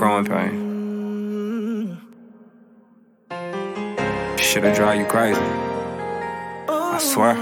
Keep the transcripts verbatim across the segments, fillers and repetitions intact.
growing pains. Shit'll drive you crazy. I swear.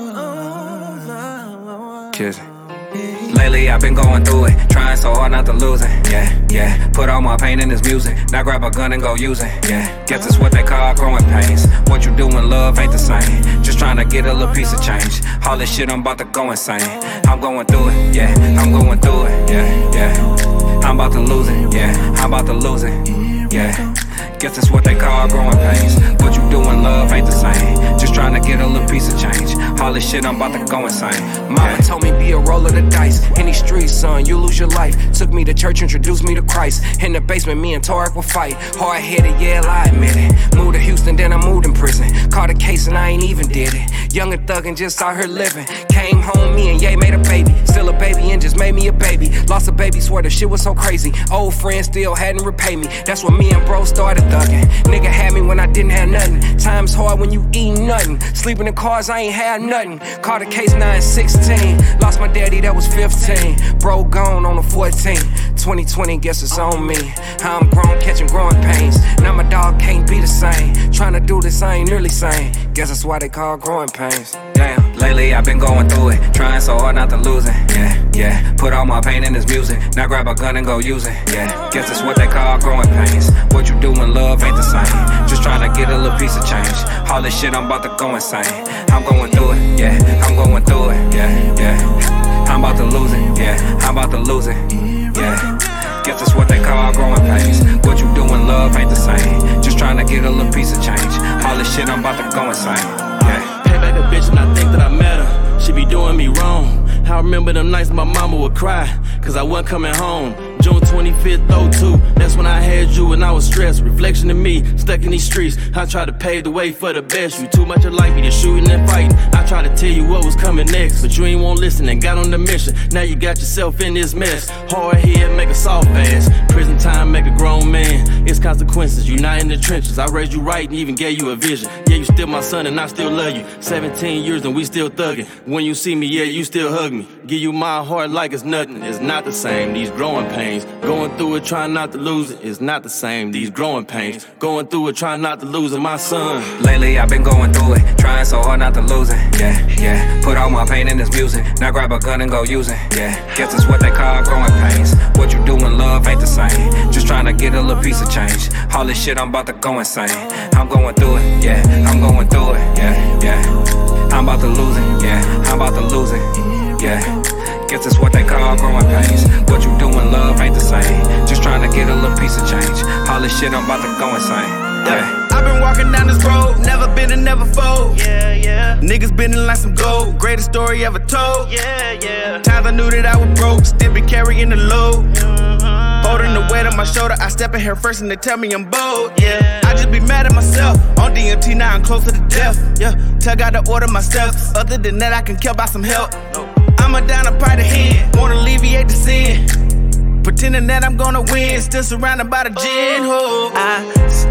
Kiss it. Lately I've been going through it, trying so hard not to lose it. Yeah, yeah. Put all my pain in this music. Now grab a gun and go use it. Yeah. Guess it's what they call growing pains. What you do in love ain't the same. Just trying to get a little piece of change. All this shit I'm about to go insane. I'm going through it. Yeah, I'm going through it. Yeah, yeah. I'm about to lose it. Yeah, I'm about to lose it. Yeah. Guess it's what they call growing pains. What you do in love ain't the same. Just trying to get a little piece of change. All this shit I'm about to go insane. Mama told me be a roll of the dice. In these streets, son, you lose your life. Took me to church, introduced me to Christ. In the basement, me and Tarek would fight. Hard-headed, yeah, I admit it. Moved to Houston, then I moved in prison. Caught a case and I ain't even did it. Young and thuggin', just out here living. Came home, me and Ye made a baby. Still a baby and just made me a baby. Lost a baby, swear the shit was so crazy. Old friends still hadn't repaid me. That's when me and bro started thuggin'. Nigga had me when I didn't have nothing. Time's hard when you eat nothing. Sleeping in cars, I ain't had nothing. Caught a case nine sixteen. Lost my daddy, that was fifteen. Bro gone on the fourteenth. twenty twenty, guess it's on me. How I'm grown, catching growing pains. Now my dog can't be the same. Trying to do this, I ain't nearly sane. Guess that's why they call growing pains. Damn. Lately I've been going through it, trying so hard not to lose it. Yeah, yeah. Put all my pain in this music. Now grab a gun and go use it. Yeah. Guess that's what they call growing pains. What you do in love ain't the same. Just trying to get a little piece of change. All this shit I'm about to go insane. I'm going through it. Yeah, I'm going through it. Yeah, yeah. I'm about to lose it. Yeah, I'm about to lose it. Yeah. Guess that's what they call growing pains. What you do in love ain't the same. Just trying to get a little piece of change. All this shit I'm about to go insane. Yeah. Pay back a bitch and I think that I met her. She be doing me wrong. I remember them nights my mama would cry, cause I wasn't coming home. June twenty-fifth, oh two, that's when I had you and I was stressed. Reflection of me, stuck in these streets. I tried to pave the way for the best. You too much alike me to shooting and fighting. I tried to tell you what was coming next, but you ain't won't listen and got on the mission. Now you got yourself in this mess. Hard head, make a soft ass. Prison time, make a grown man. It's consequences, you not in the trenches. I raised you right and even gave you a vision. Yeah, you still my son and I still love you. seventeen years and we still thuggin'. When you see me, yeah, you still hug me. Give you my heart like it's nothing. It's not the same, these growing pains. Going through it, trying not to lose it. It's not the same, these growing pains. Going through it, trying not to lose it, my son. Lately I've been going through it, trying so hard not to lose it. Yeah, yeah. Put all my pain in this music. Now grab a gun and go use it. Yeah. Guess it's what they call growing pains. What you do in love ain't the same. Just trying to get a little piece of change. All this shit I'm about to go insane. I'm going through it, yeah. I'm going through it, yeah, yeah. I'm about to lose it, yeah. I'm about to lose it, yeah. Guess it's what they call growing pains. What you do in love ain't the same. Just trying to get a little piece of change. All this shit I'm about to go insane. Yeah. I've been walking down this road, never been and never fold. Yeah, yeah. Niggas been in like some gold, greatest story ever told. Yeah, yeah. Times I knew that I was broke, still be carrying the load. Mm-hmm. Holding the weight on my shoulder, I step in here first and they tell me I'm bold. Yeah, I just be mad at myself. On D M T now I'm closer to death. Yeah, tell God to order my steps. Other than that, I can kill by some help. I'm a down a part of hand, wanna alleviate the sin. Pretending that I'm gonna win, still surrounded by the gin. Oh, I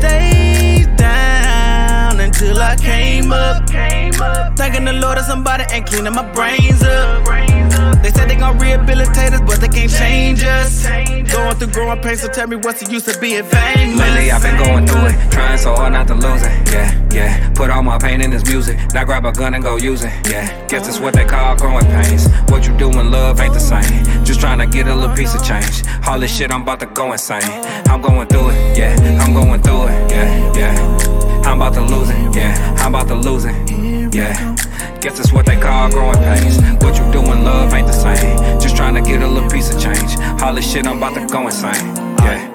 stayed down until I came up. Thanking the Lord of somebody and cleaning my brains up. They said they gon' rehabilitate us, but they can't change us. Going through growing pains, so tell me what's the use of being famous. Lately I've been going through it, trying so hard not to lose it. Yeah, yeah. Put all my pain in this music. Now grab a gun and go use it. Yeah. Guess it's what they call growing pains. What you do in love ain't the same. Just trying to get a little piece of change. All this shit I'm about to go insane. I'm going through it, yeah. I'm going through it, yeah, yeah. I'm about to lose it, yeah. I'm about to lose it, yeah. Guess it's what they call growing pains. What you do in love ain't the same. Just trying to get a little piece of change. All this shit I'm about to go insane, yeah.